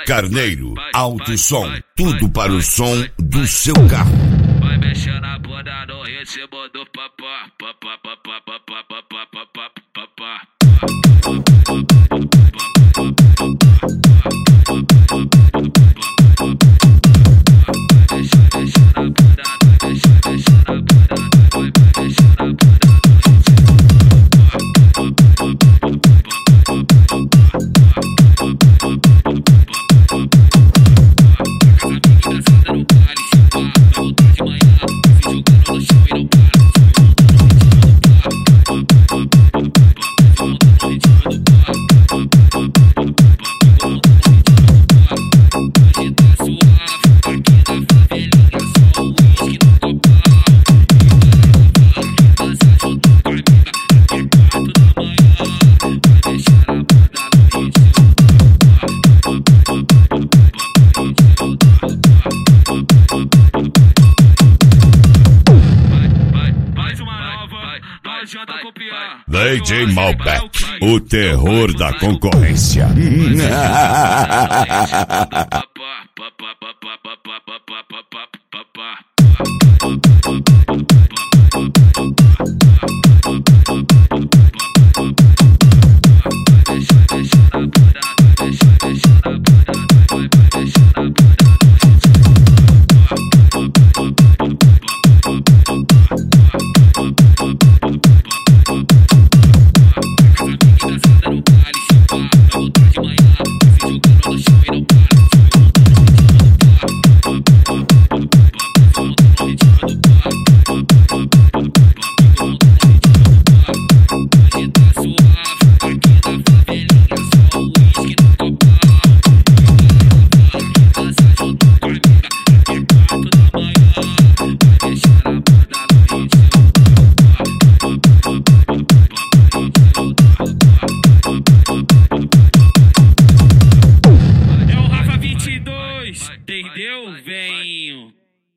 Carneiro, alto som, tudo para o som do seu carro. Vai mexer na bunda no ritmo do papá, papá, papá, papá, papá, papá, papá. DJ Malbec, o terror da concorrência.